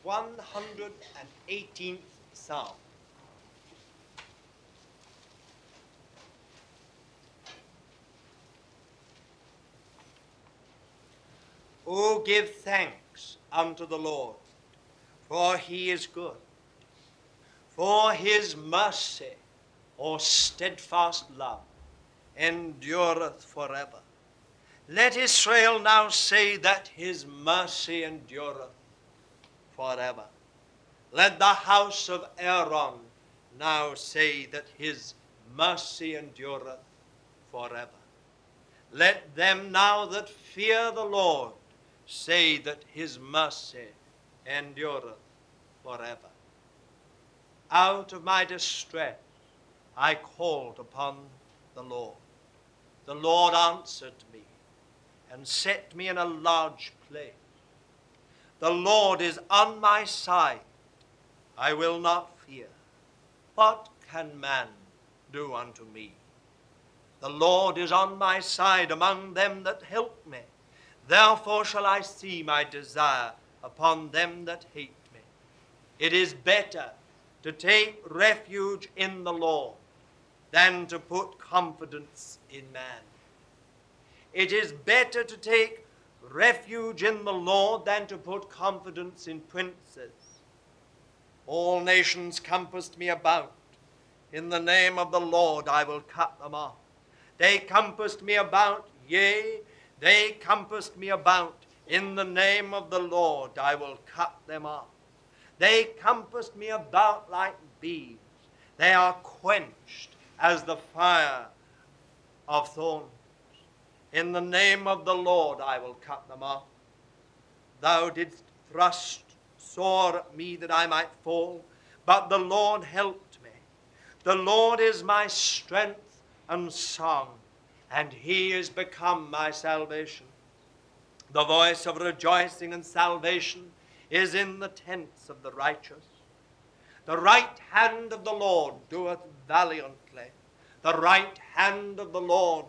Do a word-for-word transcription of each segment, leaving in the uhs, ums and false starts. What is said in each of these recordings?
one hundred eighteenth Psalm. O give thanks unto the Lord, for he is good, for his mercy, or steadfast love, endureth forever. Let Israel now say that his mercy endureth forever. Let the house of Aaron now say that his mercy endureth forever. Let them now that fear the Lord say that his mercy endureth forever. Out of my distress I called upon the Lord. The Lord answered me and set me in a large place. The Lord is on my side. I will not fear. What can man do unto me? The Lord is on my side among them that help me. Therefore shall I see my desire upon them that hate me. It is better to take refuge in the Lord than to put confidence in man. It is better to take refuge in the Lord than to put confidence in princes. All nations compassed me about. In the name of the Lord I will cut them off. They compassed me about, yea, they compassed me about. In the name of the Lord I will cut them off. They compassed me about like bees. They are quenched as the fire of thorns. In the name of the Lord I will cut them off. Thou didst thrust sore at me that I might fall, but the Lord helped me. The Lord is my strength and song, and he is become my salvation. The voice of rejoicing and salvation is in the tents of the righteous. The right hand of the Lord doeth valiantly. The right hand of the Lord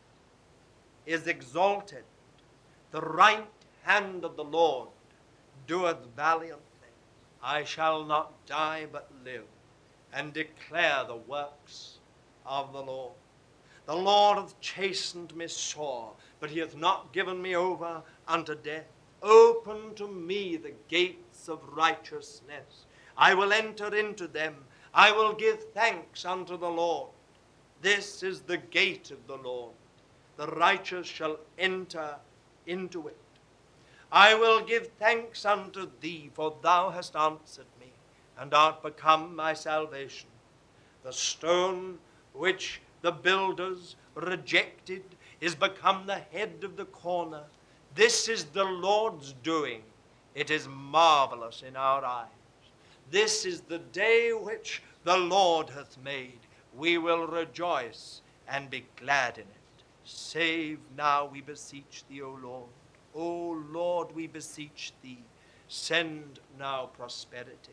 is exalted. The right hand of the Lord doeth valiantly. I shall not die but live, and declare the works of the Lord. The Lord hath chastened me sore, but he hath not given me over unto death. Open to me the gates of righteousness. I will enter into them. I will give thanks unto the Lord. This is the gate of the Lord. The righteous shall enter into it. I will give thanks unto thee, for thou hast answered me, and art become my salvation. The stone which the builders rejected is become the head of the corner. This is the Lord's doing. It is marvelous in our eyes. This is the day which the Lord hath made. We will rejoice and be glad in it. Save now, we beseech thee, O Lord. O Lord, we beseech thee. Send now prosperity.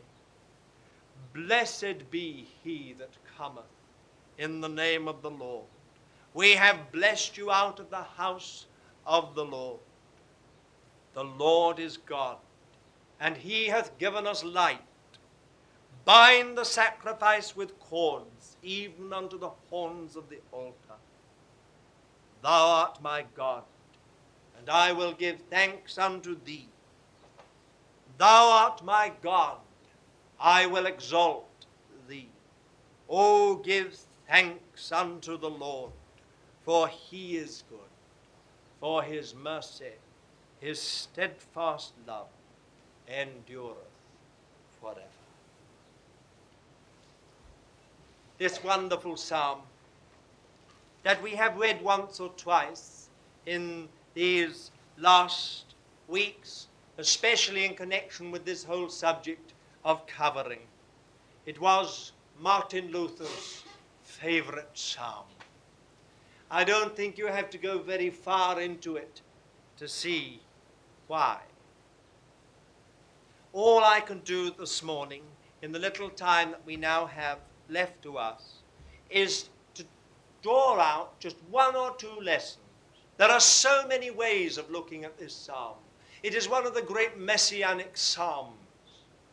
Blessed be he that cometh in the name of the Lord. We have blessed you out of the house of the Lord. The Lord is God, and he hath given us light. Bind the sacrifice with cords, even unto the horns of the altar. Thou art my God, and I will give thanks unto thee. Thou art my God, I will exalt thee. O give thanks unto the Lord, for he is good, for his mercy, his steadfast love, endureth forever. This wonderful psalm that we have read once or twice in these last weeks, especially in connection with this whole subject of covering. It was Martin Luther's favorite psalm. I don't think you have to go very far into it to see why. All I can do this morning, in the little time that we now have left to us, is to draw out just one or two lessons. There are so many ways of looking at this psalm. It is one of the great messianic psalms.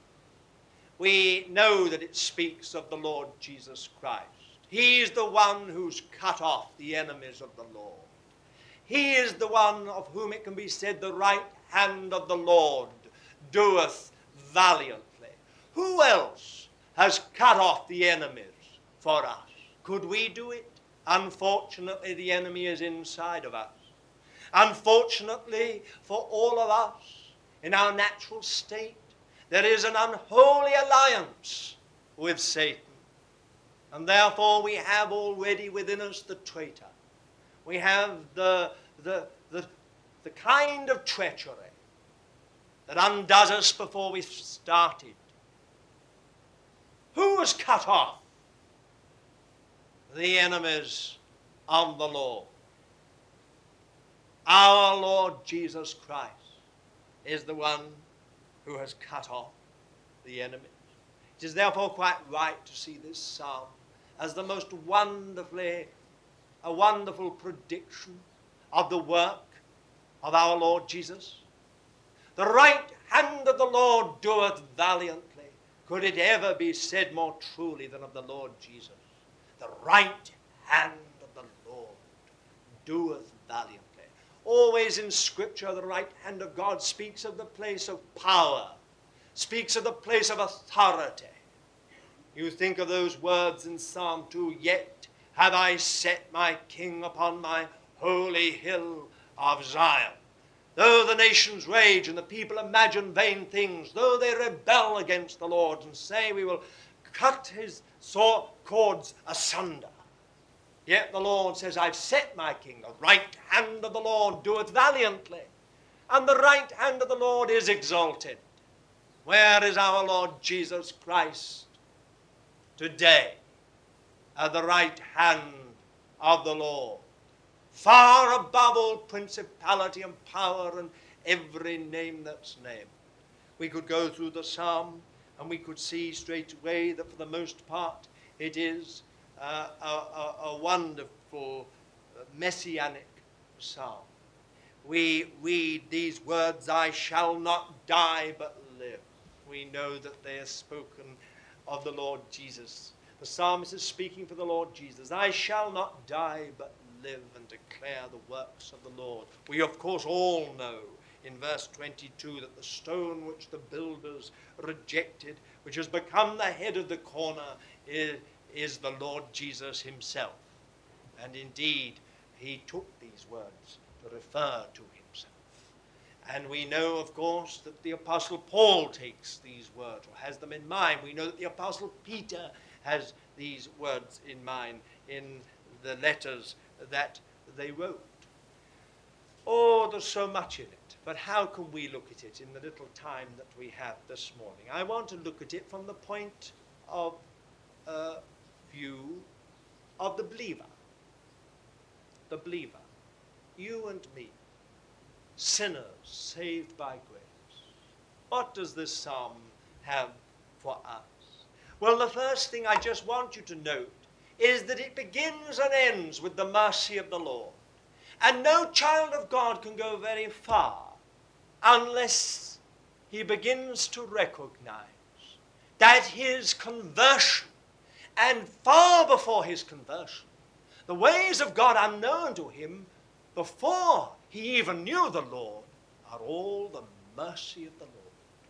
we know that it speaks of the Lord Jesus Christ. He is the one who's cut off the enemies of the Lord. He is the one of whom it can be said, the right hand of the Lord doeth valiantly. Who else has cut off the enemies for us? Could we do it? Unfortunately, the enemy is inside of us. Unfortunately, for all of us, in our natural state, there is an unholy alliance with Satan. And therefore we have already within us the traitor. We have the, the, the, the kind of treachery that undoes us before we've started. Who has cut off the enemies of the Lord? Our Lord Jesus Christ is the one who has cut off the enemies. It is therefore quite right to see this psalm as the most wonderfully, a wonderful prediction of the work of our Lord Jesus. The right hand of the Lord doeth valiantly. Could it ever be said more truly than of the Lord Jesus? The right hand of the Lord doeth valiantly. Always in Scripture, the right hand of God speaks of the place of power, speaks of the place of authority. You think of those words in Psalm two, yet have I set my king upon my holy hill of Zion. Though the nations rage and the people imagine vain things, though they rebel against the Lord and say we will cut his sore cords asunder, yet the Lord says, I've set my king. The right hand of the Lord doeth valiantly, and the right hand of the Lord is exalted. Where is our Lord Jesus Christ today? At the right hand of the Lord, far above all principality and power and every name that's named. We could go through the psalm and we could see straight away that for the most part it is uh, a, a, a wonderful uh, messianic psalm. We read these words, I shall not die but live. We know that they are spoken of the Lord Jesus. The psalmist is speaking for the Lord Jesus. I shall not die but live and declare the works of the Lord. We of course all know in verse twenty-two that the stone which the builders rejected, which has become the head of the corner, is, is the Lord Jesus himself. And indeed, he took these words to refer to himself. And we know, of course, that the Apostle Paul takes these words, or has them in mind. We know that the Apostle Peter has these words in mind in the letters that they wrote. Oh, there's so much in it. But how can we look at it in the little time that we have this morning? I want to look at it from the point of uh, view of the believer. The believer. You and me. Sinners saved by grace. What does this psalm have for us? Well, the first thing I just want you to note is that it begins and ends with the mercy of the Lord. And no child of God can go very far unless he begins to recognize that his conversion, and far before his conversion, the ways of God unknown to him before he even knew the Lord, are all the mercy of the Lord.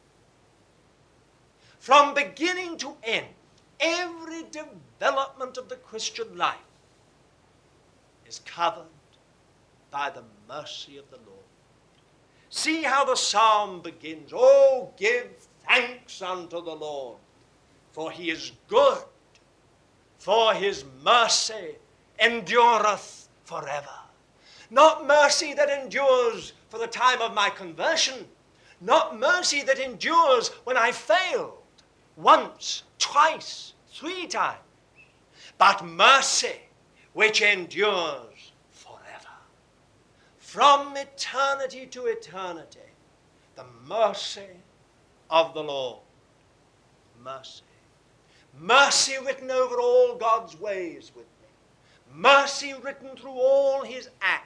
From beginning to end, every development of the Christian life is covered by the mercy of the Lord. See how the psalm begins. Oh, give thanks unto the Lord, for he is good, for his mercy endureth forever. Not mercy that endures for the time of my conversion, not mercy that endures when I failed once, twice, three times, but mercy which endures forever. From eternity to eternity, the mercy of the Lord. Mercy. Mercy written over all God's ways with me. Mercy written through all his acts.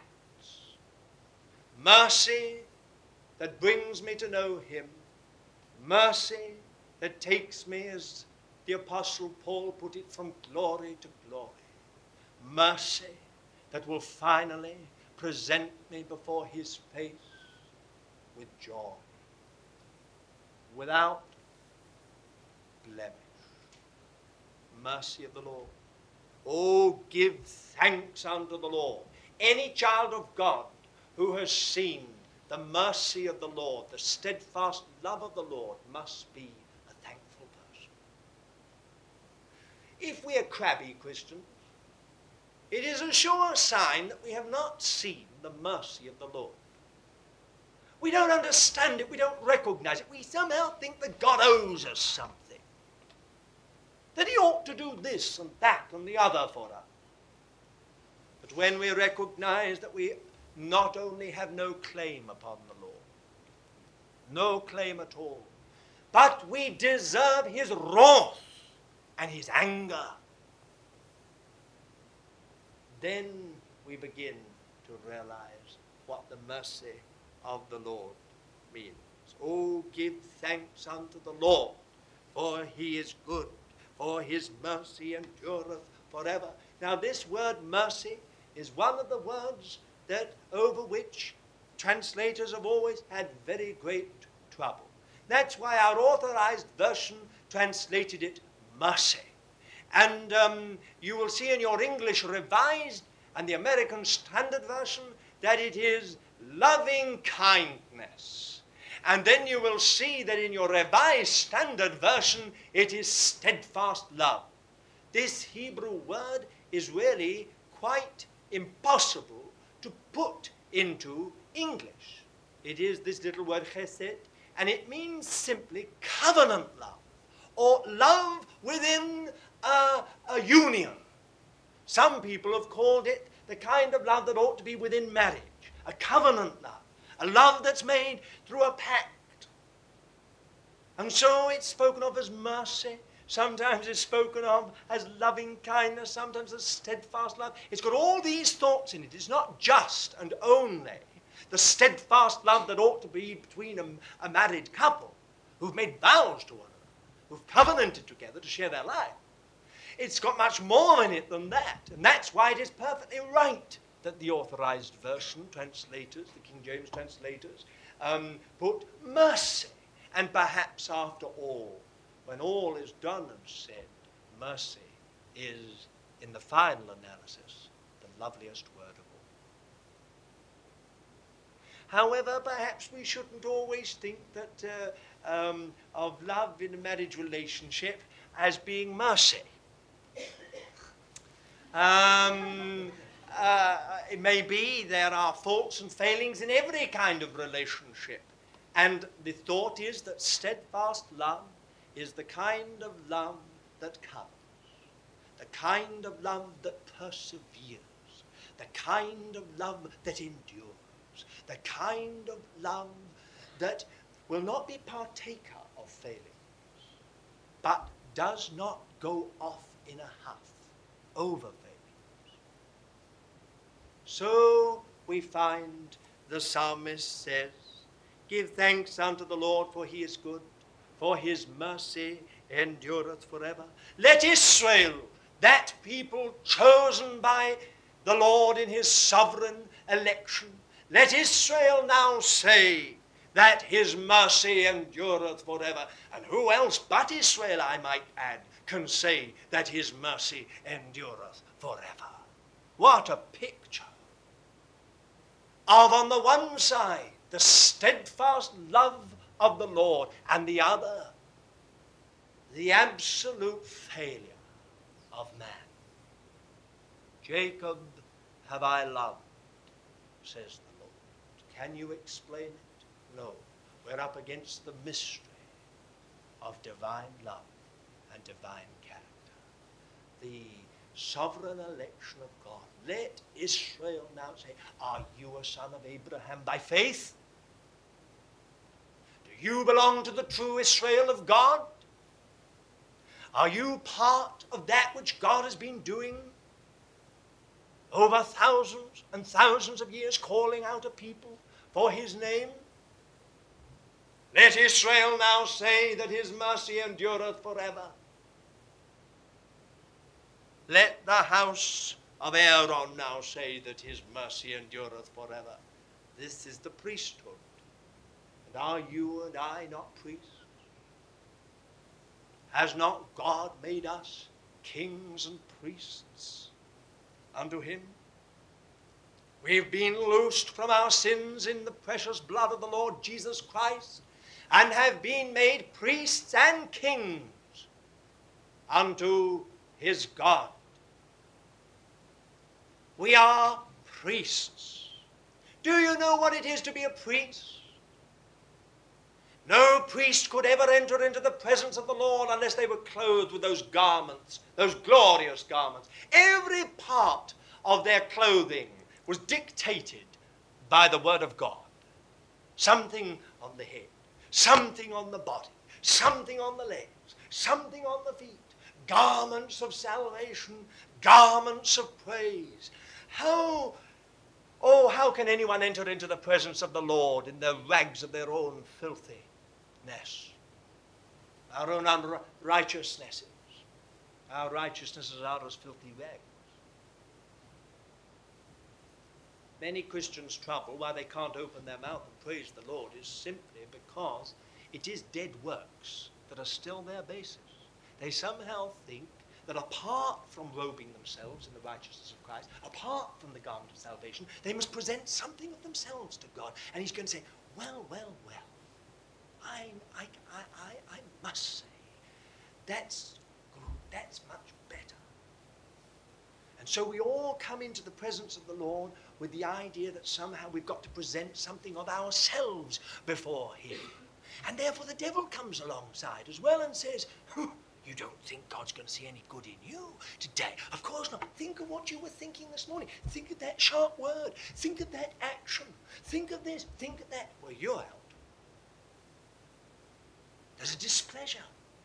Mercy that brings me to know him. Mercy that takes me, as the Apostle Paul put it, from glory to glory. Mercy that will finally present me before his face with joy, without blemish. Mercy of the Lord. Oh, give thanks unto the Lord. Any child of God who has seen the mercy of the Lord, the steadfast love of the Lord, must be a thankful person. If we are crabby Christians, it is a sure sign that we have not seen the mercy of the Lord. We don't understand it. We don't recognize it. We somehow think that God owes us something, that he ought to do this and that and the other for us. But when we recognize that we not only have no claim upon the Lord, no claim at all, but we deserve his wrath and his anger, then we begin to realize what the mercy of the Lord means. Oh, give thanks unto the Lord, for he is good, for his mercy endureth forever. Now this word mercy is one of the words that over which translators have always had very great trouble. That's why our authorized version translated it mercy. And um, you will see in your English Revised and the American Standard Version that it is loving kindness. And then you will see that in your Revised Standard Version it is steadfast love. This Hebrew word is really quite impossible to put into English. It is this little word chesed, and it means simply covenant love, or love within a, a union. Some people have called it the kind of love that ought to be within marriage, a covenant love, a love that's made through a pact. And so it's spoken of as mercy. Sometimes it's spoken of as loving kindness, sometimes as steadfast love. It's got all these thoughts in it. It's not just and only the steadfast love that ought to be between a, a married couple who've made vows to one another, who've covenanted together to share their life. It's got much more in it than that, and that's why it is perfectly right that the authorized version translators, the King James translators, um, put mercy. And perhaps after all, when all is done and said, mercy is, in the final analysis, the loveliest word of all. However, perhaps we shouldn't always think that uh, um, of love in a marriage relationship as being mercy. Um, uh, it may be there are faults and failings in every kind of relationship. And the thought is that steadfast love is the kind of love that covers, the kind of love that perseveres, the kind of love that endures, the kind of love that will not be partaker of failings, but does not go off in a huff over failings. So we find the psalmist says, give thanks unto the Lord, for he is good, for his mercy endureth forever. Let Israel, that people chosen by the Lord in his sovereign election, let Israel now say that his mercy endureth forever. And who else but Israel, I might add, can say that his mercy endureth forever? What a picture of, on the one side, the steadfast love of the Lord, and the other, the absolute failure of man. Jacob have I loved, says the Lord. Can you explain it? No. We're up against the mystery of divine love and divine character. The sovereign election of God. Let Israel now say, are you a son of Abraham by faith? Do you belong to the true Israel of God? Are you part of that which God has been doing over thousands and thousands of years, calling out a people for his name? Let Israel now say that his mercy endureth forever. Let the house of Aaron now say that his mercy endureth forever. This is the priesthood. And are you and I not priests? Has not God made us kings and priests unto him? We've been loosed from our sins in the precious blood of the Lord Jesus Christ, and have been made priests and kings unto his God. We are priests. Do you know what it is to be a priest? No priest could ever enter into the presence of the Lord unless they were clothed with those garments, those glorious garments. Every part of their clothing was dictated by the word of God. Something on the head, something on the body, something on the legs, something on the feet. Garments of salvation, garments of praise. How, oh, how can anyone enter into the presence of the Lord in the rags of their own filthiness, our own unrighteousnesses? Our righteousnesses are as filthy rags. Many Christians' trouble why they can't open their mouth and praise the Lord is simply because it is dead works that are still their basis. They somehow think that apart from robing themselves in the righteousness of Christ, apart from the garment of salvation, they must present something of themselves to God. And he's going to say, well, well, well, I, I, I, I, I must say, that's good, that's much better. And so we all come into the presence of the Lord with the idea that somehow we've got to present something of ourselves before him. And therefore the devil comes alongside as well and says, huh, you don't think God's going to see any good in you today? Of course not. Think of what you were thinking this morning. Think of that sharp word. Think of that action. Think of this. Think of that. Well, you're out. There's a displeasure.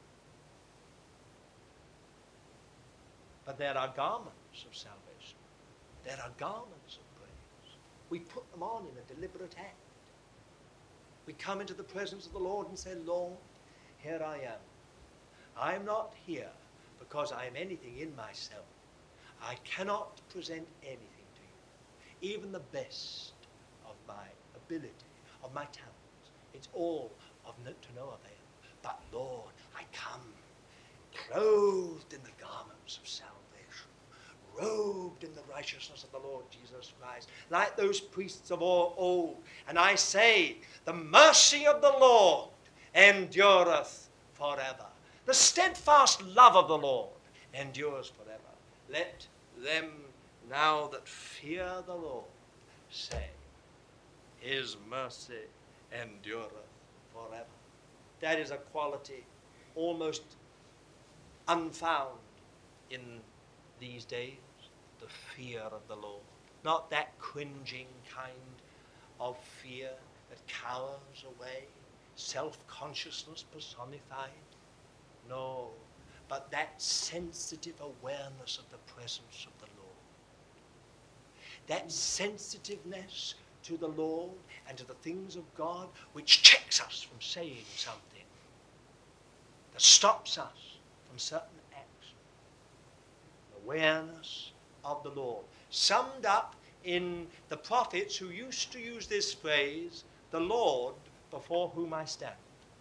But there are garments of salvation. There are garments of praise. We put them on in a deliberate act. We come into the presence of the Lord and say, Lord, here I am. I'm not here because I am anything in myself. I cannot present anything to you, even the best of my ability, of my talents. It's all of no, to no avail. But Lord, I come clothed in the garments of salvation, robed in the righteousness of the Lord Jesus Christ, like those priests of old. And I say, the mercy of the Lord endureth forever. The steadfast love of the Lord endures forever. Let them now that fear the Lord say, his mercy endureth forever. That is a quality almost unfound in these days, the fear of the Lord. Not that cringing kind of fear that cowers away, self-consciousness personified. No, but that sensitive awareness of the presence of the Lord. That sensitiveness to the Lord and to the things of God which checks us from saying something, that stops us from certain acts. Awareness of the Lord. Summed up in the prophets who used to use this phrase, the Lord before whom I stand.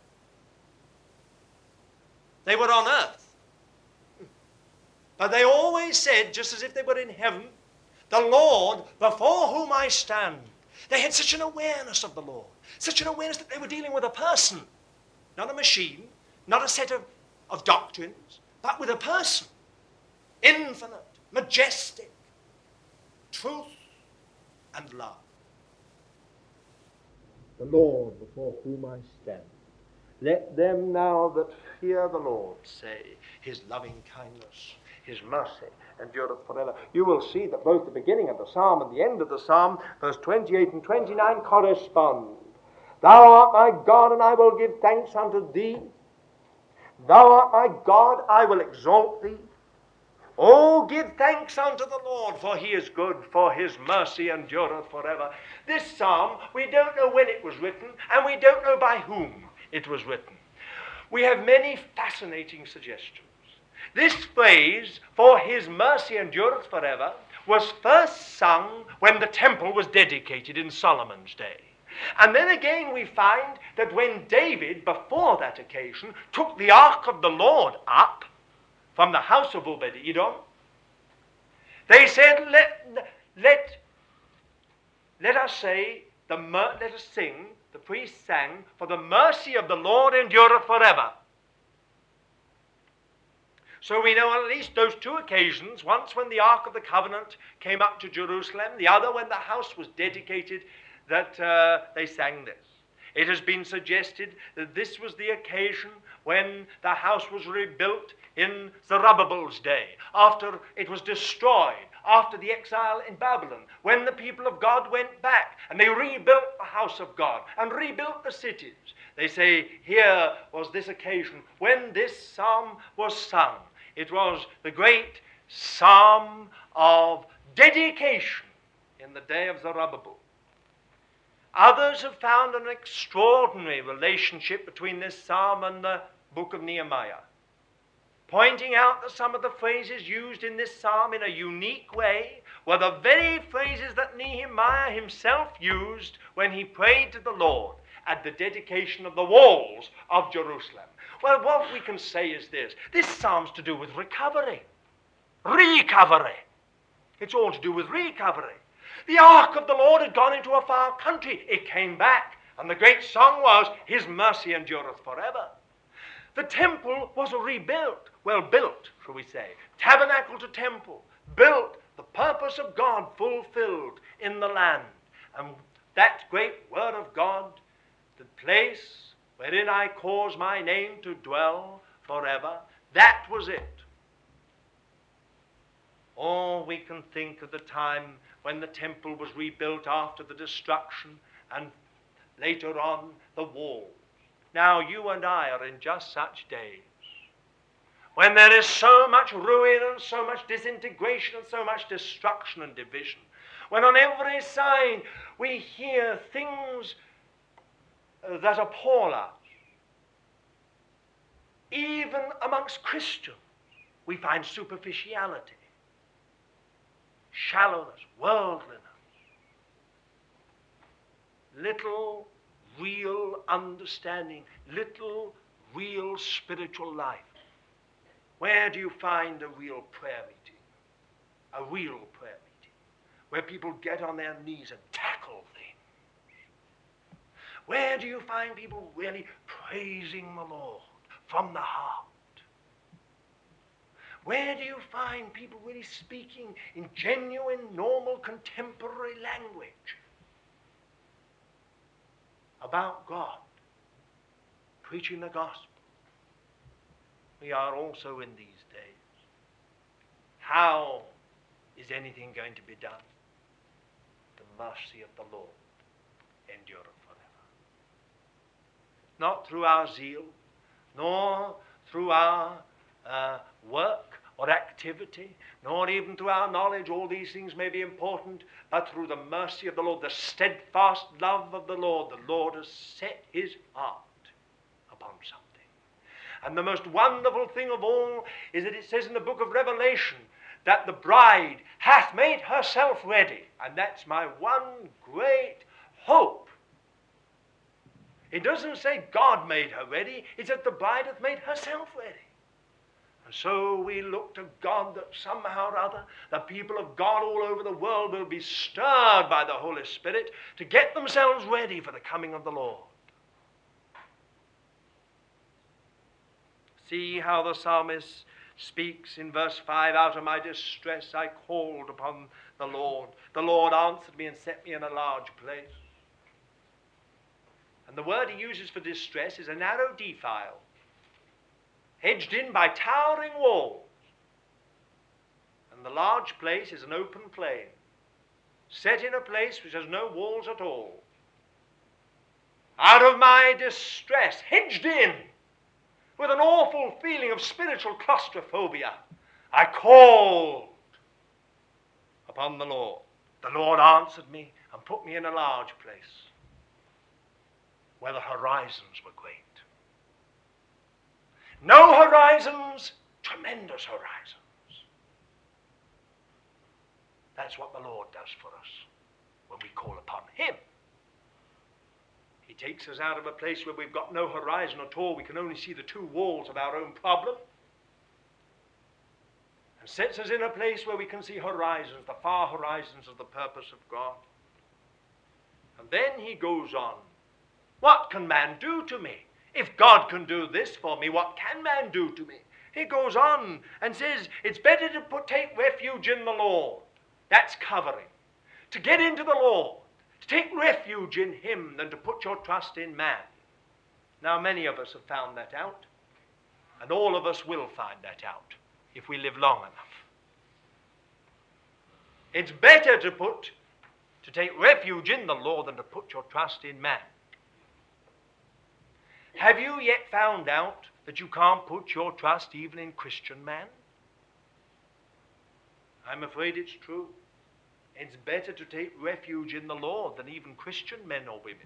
They were on earth. But they always said, just as if they were in heaven, the Lord before whom I stand. They had such an awareness of the Lord, such an awareness that they were dealing with a person, not a machine, not a set of, of doctrines, but with a person, infinite, majestic, truth and love. The Lord before whom I stand. Let them now that fear the Lord say, his loving kindness, his mercy endureth forever. You will see that both the beginning of the psalm and the end of the psalm, verse twenty-eight and twenty-nine, correspond. Thou art my God, and I will give thanks unto thee. Thou art my God, I will exalt thee. Oh, give thanks unto the Lord, for he is good, for his mercy endureth forever. This psalm, we don't know when it was written, and we don't know by whom. it was written. We have many fascinating suggestions. This phrase, for his mercy endureth forever, was first sung when the temple was dedicated in Solomon's day. And then again we find that when David, before that occasion, took the ark of the Lord up from the house of Obed-Edom, they said, let, let, let us say, the mer- let us sing, the priest sang, for the mercy of the Lord endureth forever. So we know on at least those two occasions, once when the Ark of the Covenant came up to Jerusalem, the other when the house was dedicated, that uh, they sang this. It has been suggested that this was the occasion when the house was rebuilt in Zerubbabel's day, after it was destroyed, after the exile in Babylon, when the people of God went back and they rebuilt the house of God and rebuilt the cities. They say here was this occasion when this psalm was sung. It was the great psalm of dedication in the day of Zerubbabel. Others have found an extraordinary relationship between this psalm and the book of Nehemiah, pointing out that some of the phrases used in this psalm in a unique way were the very phrases that Nehemiah himself used when he prayed to the Lord at the dedication of the walls of Jerusalem. Well, what we can say is this. This psalm's to do with recovery. Recovery. It's all to do with recovery. The ark of the Lord had gone into a far country. It came back, and the great song was, his mercy endureth forever. The temple was rebuilt, well built, shall we say, tabernacle to temple, built, the purpose of God fulfilled in the land. And that great word of God, the place wherein I cause my name to dwell forever, that was it. Or we can think of the time when the temple was rebuilt after the destruction, and later on the walls. Now you and I are in just such days, when there is so much ruin and so much disintegration and so much destruction and division, when on every side we hear things that appall us. Even amongst Christians, we find superficiality, shallowness, worldliness, little real understanding, little real spiritual life. Where do you find a real prayer meeting? A real prayer meeting, where people get on their knees and tackle things. Where do you find people really praising the Lord from the heart? Where do you find people really speaking in genuine, normal, contemporary language about God, preaching the gospel? We are also in these days. How is anything going to be done? The mercy of the Lord endureth forever. Not through our zeal, nor through our uh, work or activity, nor even through our knowledge. All these things may be important, but through the mercy of the Lord, the steadfast love of the Lord, the Lord has set his heart upon something. And the most wonderful thing of all is that it says in the book of Revelation that the bride hath made herself ready. And that's my one great hope. It doesn't say God made her ready. It says the bride hath made herself ready. And so we look to God that somehow or other the people of God all over the world will be stirred by the Holy Spirit to get themselves ready for the coming of the Lord. See how the psalmist speaks in verse five, out of my distress I called upon the Lord. The Lord answered me and set me in a large place. And the word he uses for distress is a narrow defile, hedged in by towering walls. And the large place is an open plain, set in a place which has no walls at all. Out of my distress, hedged in, with an awful feeling of spiritual claustrophobia, I called upon the Lord. The Lord answered me and put me in a large place where the horizons were great. No horizons, tremendous horizons. That's what the Lord does for us when we call upon him. He takes us out of a place where we've got no horizon at all. We can only see the two walls of our own problem. And sets us in a place where we can see horizons, the far horizons of the purpose of God. And then he goes on. What can man do to me? If God can do this for me, what can man do to me? He goes on and says, it's better to put, take refuge in the Lord. That's covering. To get into the Lord, to take refuge in him than to put your trust in man. Now, many of us have found that out, and all of us will find that out if we live long enough. It's better to put, to take refuge in the Lord than to put your trust in man. Have you yet found out that you can't put your trust even in Christian man? I'm afraid it's true. It's better to take refuge in the Lord than even Christian men or women.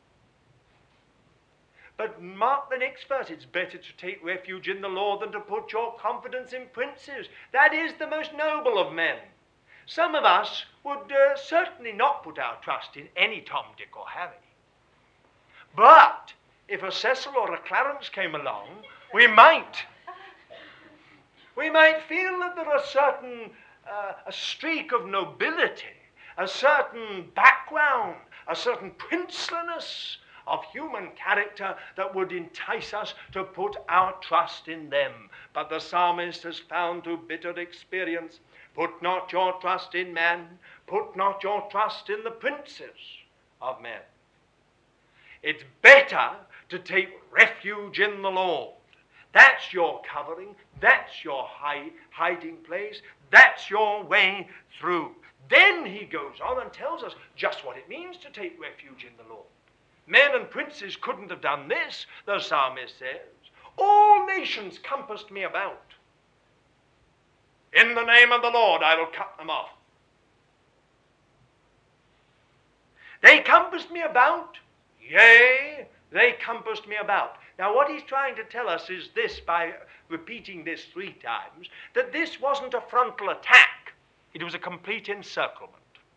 But mark the next verse. It's better to take refuge in the Lord than to put your confidence in princes. That is the most noble of men. Some of us would uh, certainly not put our trust in any Tom, Dick, or Harry. But if a Cecil or a Clarence came along, we might. We might feel that there are certain, uh, a streak of nobility, a certain background, a certain princeliness of human character that would entice us to put our trust in them. But the psalmist has found through bitter experience, put not your trust in man, put not your trust in the princes of men. It's better to take refuge in the Lord. That's your covering. That's your hide, hiding place. That's your way through. Then he goes on and tells us just what it means to take refuge in the Lord. Men and princes couldn't have done this, the psalmist says. All nations compassed me about. In the name of the Lord I will cut them off. They compassed me about. Yea, they compassed me about. Now what he's trying to tell us is this, by repeating this three times, that this wasn't a frontal attack. It was a complete encirclement.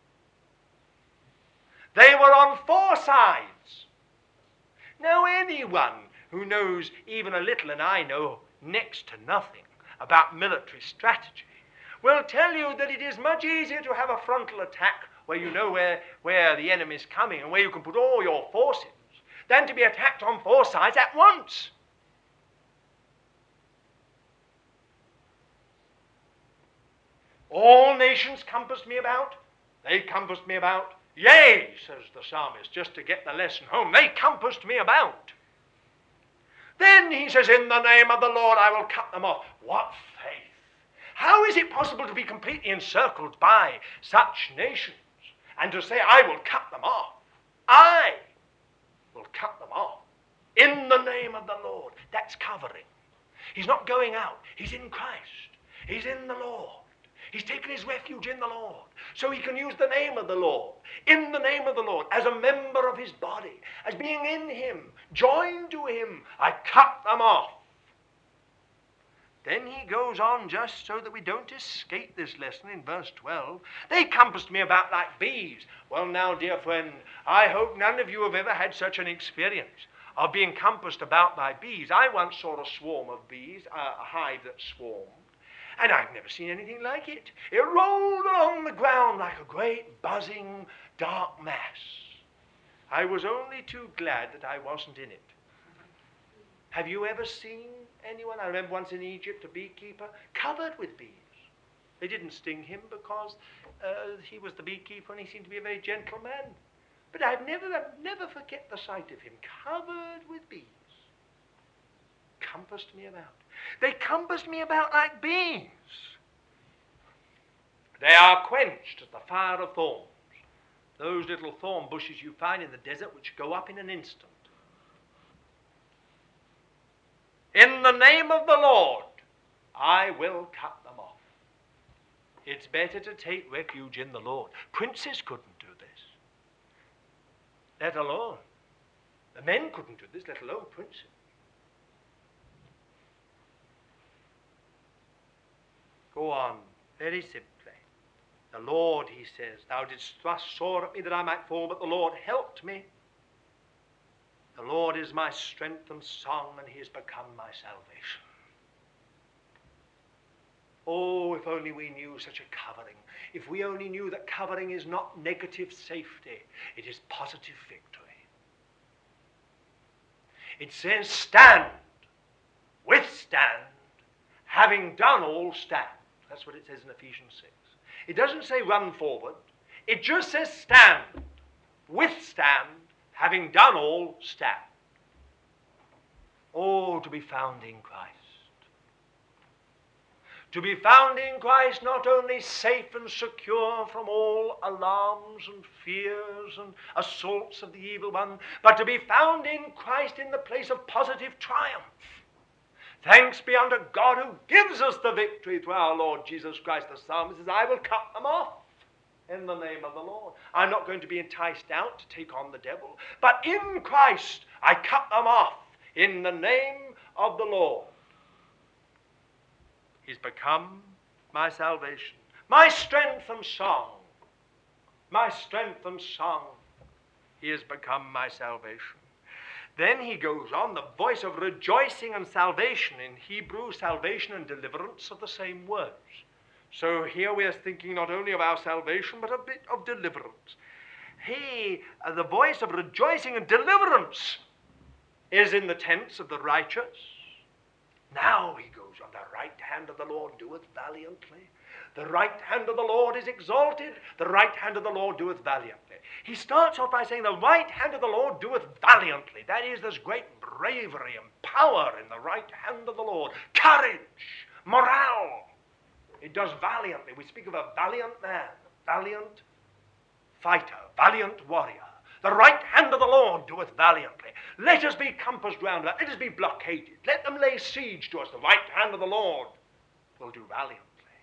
They were on four sides. Now anyone who knows even a little, and I know next to nothing, about military strategy, will tell you that it is much easier to have a frontal attack where you know where, where the enemy is coming and where you can put all your forces, than to be attacked on four sides at once. All nations compassed me about. They compassed me about. Yea, says the psalmist, just to get the lesson home, they compassed me about. Then he says, in the name of the Lord I will cut them off. What faith! How is it possible to be completely encircled by such nations and to say, I will cut them off? I will cut them off. In the name of the Lord. That's covering. He's not going out. He's in Christ. He's in the Lord. He's taken his refuge in the Lord, so he can use the name of the Lord, in the name of the Lord, as a member of his body, as being in him, joined to him. I cut them off. Then he goes on, just so that we don't escape this lesson, in verse twelve. They compassed me about like bees. Well now, dear friend, I hope none of you have ever had such an experience of being compassed about by bees. I once saw a swarm of bees, a hive that swarmed. And I've never seen anything like it. It rolled along the ground like a great buzzing dark mass. I was only too glad that I wasn't in it. Have you ever seen anyone? I remember once in Egypt, a beekeeper covered with bees. They didn't sting him because uh, he was the beekeeper and he seemed to be a very gentle man. But I've never, I've never forget the sight of him covered with bees. Compassed me about. They compassed me about like bees. They are quenched as the fire of thorns. Those little thorn bushes you find in the desert which go up in an instant. In the name of the Lord, I will cut them off. It's better to take refuge in the Lord. Princes couldn't do this. Let alone. The men couldn't do this, let alone princes. Go on, very simply. The Lord, he says, thou didst thrust sore at me that I might fall, but the Lord helped me. The Lord is my strength and song, and he has become my salvation. Oh, if only we knew such a covering. If we only knew that covering is not negative safety, it is positive victory. It says, stand, withstand, having done all stand. That's what it says in Ephesians six. It doesn't say run forward. It just says stand, withstand, having done all stand. Oh, to be found in Christ. To be found in Christ, not only safe and secure from all alarms and fears and assaults of the evil one, but to be found in Christ in the place of positive triumph. Thanks be unto God who gives us the victory through our Lord Jesus Christ. The psalmist says, I will cut them off in the name of the Lord. I'm not going to be enticed out to take on the devil, but in Christ I cut them off in the name of the Lord. He's become my salvation, my strength and song, my strength and song. He has become my salvation. Then he goes on, the voice of rejoicing and salvation. In Hebrew, salvation and deliverance are the same words. So here we are thinking not only of our salvation, but a bit of deliverance. He, uh, the voice of rejoicing and deliverance is in the tense of the righteous. Now he goes on, the right hand of the Lord doeth valiantly. The right hand of the Lord is exalted. The right hand of the Lord doeth valiantly. He starts off by saying the right hand of the Lord doeth valiantly. That is, there's great bravery and power in the right hand of the Lord. Courage, morale. It does valiantly. We speak of a valiant man, valiant fighter, valiant warrior. The right hand of the Lord doeth valiantly. Let us be compassed round about. Let us be blockaded. Let them lay siege to us. The right hand of the Lord will do valiantly.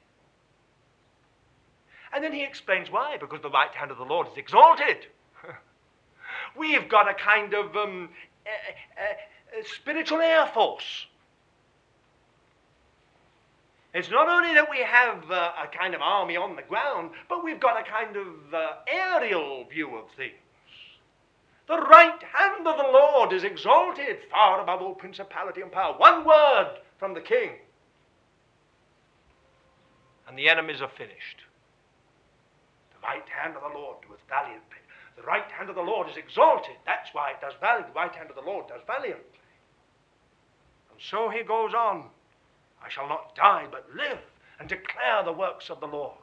And then he explains why. Because the right hand of the Lord is exalted. We've got a kind of um, uh, uh, spiritual air force. It's not only that we have uh, a kind of army on the ground, but we've got a kind of uh, aerial view of things. The right hand of the Lord is exalted far above all principality and power. One word from the king, and the enemies are finished. The right hand of the Lord doeth valiantly. The right hand of the Lord is exalted. That's why it does valiantly. The right hand of the Lord does valiantly. And so he goes on. I shall not die, but live and declare the works of the Lord.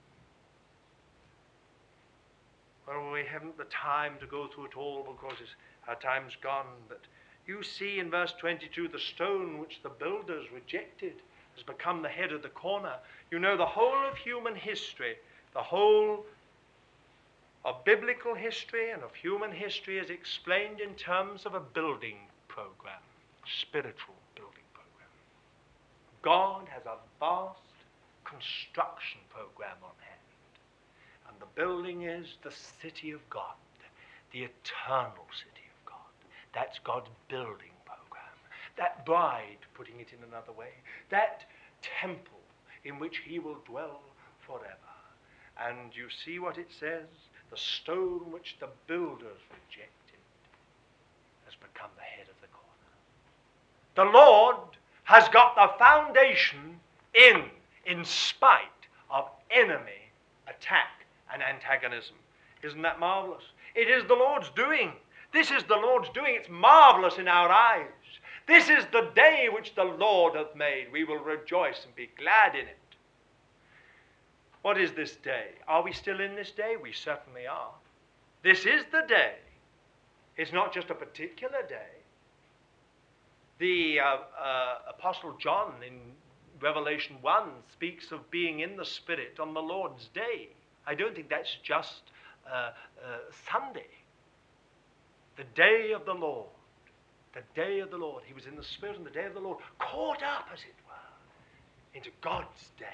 Well, we haven't the time to go through it all because our time's gone. But you see in verse twenty-two, the stone which the builders rejected has become the head of the corner. You know, the whole of human history, the whole of biblical history and of human history is explained in terms of a building program, a spiritual building program. God has a vast construction program on hand. And the building is the city of God, the eternal city of God. That's God's building program. That bride, putting it in another way, that temple in which he will dwell forever. And you see what it says? The stone which the builders rejected has become the head of the corner. The Lord has got the foundation in, in spite of enemy attack and antagonism. Isn't that marvelous? It is the Lord's doing. This is the Lord's doing. It's marvelous in our eyes. This is the day which the Lord hath made. We will rejoice and be glad in it. What is this day? Are we still in this day? We certainly are. This is the day. It's not just a particular day. The uh, uh, Apostle John in Revelation one speaks of being in the Spirit on the Lord's day. I don't think that's just uh, uh, Sunday. The day of the Lord. The day of the Lord. He was in the Spirit on the day of the Lord, caught up, as it were, into God's day.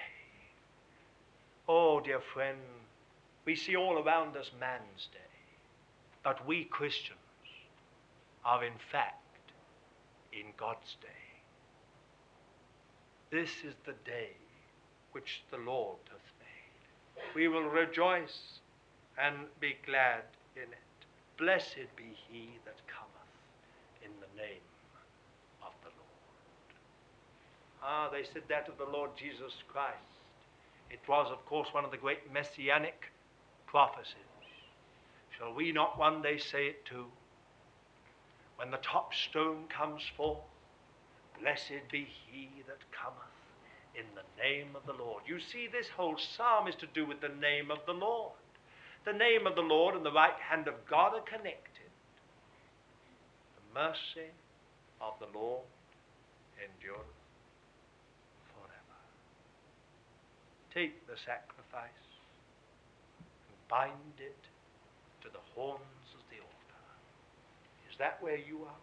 Oh, dear friend, we see all around us man's day. But we Christians are in fact in God's day. This is the day which the Lord hath made. We will rejoice and be glad in it. Blessed be he that cometh in the name of the Lord. Ah, they said that of the Lord Jesus Christ. It was, of course, one of the great messianic prophecies. Shall we not one day say it too? When the top stone comes forth, blessed be he that cometh in the name of the Lord. You see, this whole psalm is to do with the name of the Lord. The name of the Lord and the right hand of God are connected. The mercy of the Lord endureth forever. Take the sacrifice and bind it to the horns of the altar. Is that where you are?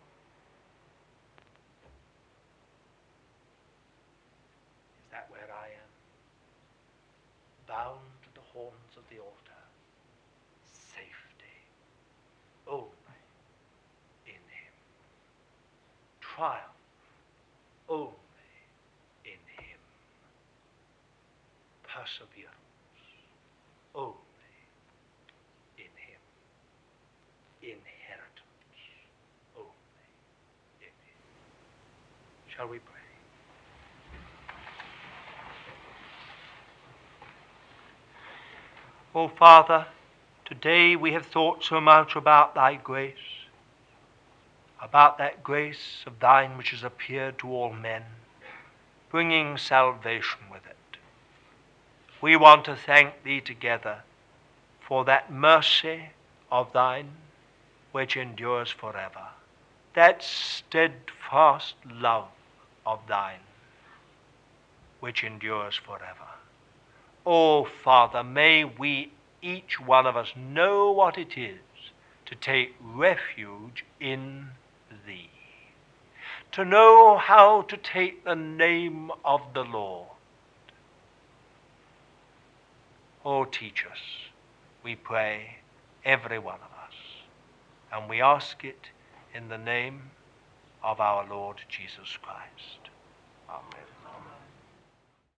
Is that where I am? Bound to the horns of the altar. Safety only in him. Triumph only in him. Perseverance only in him. Inheritance only in him. Shall we pray? Oh, Father, today we have thought so much about thy grace, about that grace of thine which has appeared to all men, bringing salvation with it. We want to thank thee together for that mercy of thine which endures forever, that steadfast love of thine which endures forever. Oh, Father, may we, each one of us, know what it is to take refuge in thee, to know how to take the name of the Lord. Oh, teach us, we pray, every one of us, and we ask it in the name of our Lord Jesus Christ. Amen.